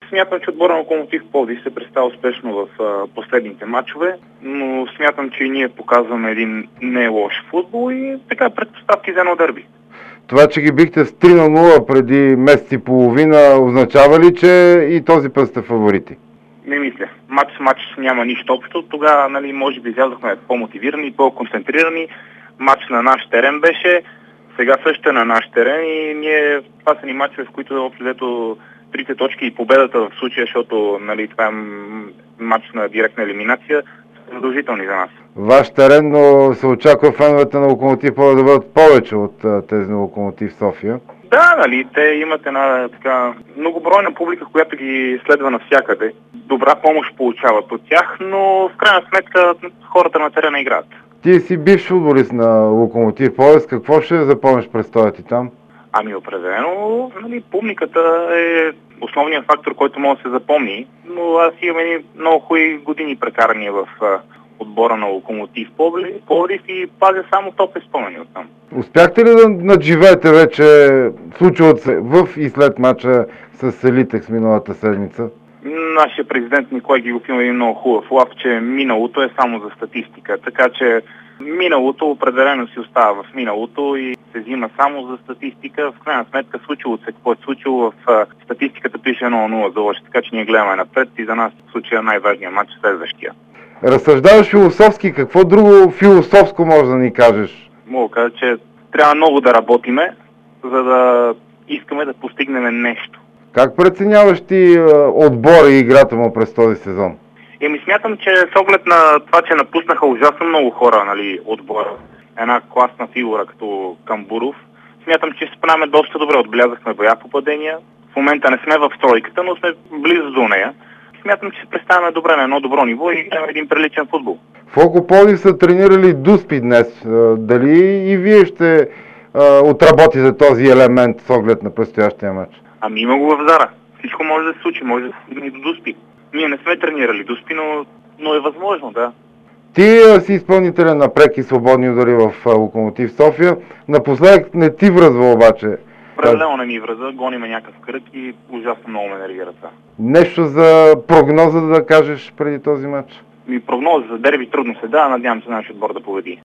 Смятам, че отбора на Локомотив Пловдив се представя успешно в последните матчове, но смятам, че и ние показваме един не лош футбол и така предпоставки за едно дерби. Това, че ги бихте с 3-0 преди месец и половина, означава ли, че и този път сте фаворити? Не мисля. Матч с матч няма нищо общо. Тогава, може би, излязохме по-мотивирани, по-концентрирани. Матч на наш терен беше, сега също е на наш терен и това са ни матчове, в които общо взето 3 точки и победата в случая, защото това е матч на директна елиминация, са задължителни за нас. Ваш терен, но се очаква феновете на Локомотив да бъдат повече от тези на Локомотив София. Да, те имат една така многобройна публика, която ги следва навсякъде. Добра помощ получават от тях, но в крайна сметка хората на терена играят. Ти си бивш футболист на Локомотив Пловдив, какво ще запомниш престоя ти там? Определено, публиката е основният фактор, който може да се запомни, но аз имам много хубави години прекарани в отбора на Локомотив Пловдив и пазя само топ спомени оттам. Успяхте ли да надживеете вече случилото се в и след мача с Елитекс миналата седмица? Нашия президент Николай Гигов има един много хубав лав, че миналото е само за статистика, така че миналото определено си остава в миналото и се взима само за статистика. В крайна сметка случилото се какво е случило, в статистиката пише 1-0 за лъж, така че ние гледаме напред и за нас в случая най-важният матч е следващия. Разсъждаваш философски, какво друго философско може да ни кажеш? Мога да кажа, че трябва много да работиме, за да искаме да постигнем нещо. Как преценяваш ти отбора и играта му през този сезон? Смятам, че с оглед на това, че напуснаха ужасно много хора отбора, една класна фигура като Камбуров, смятам, че се справяме доста добре. Отбелязахме боя попадения. В момента не сме в тройката, но сме близо до нея. Смятам, че се представяме добре на едно добро ниво и играем един приличен футбол. В Локопловдив са тренирали Дуспи днес. Дали и вие ще отработите този елемент с оглед на предстоящия матч? Има го в Зара. Всичко може да се случи, може да се стигне и до Дуспи. Ние не сме тренирали Дуспи, но е възможно, да. Ти си изпълнителен на преки свободни удари в Локомотив София. Напоследък не ти връзва обаче. Определено не ми връзва, гониме някакъв кръг и ужасно много ме нервира това. Нещо за прогноза да кажеш преди този матч? Прогноза за дерби трудно се дава, надявам се нашия отбор да победи.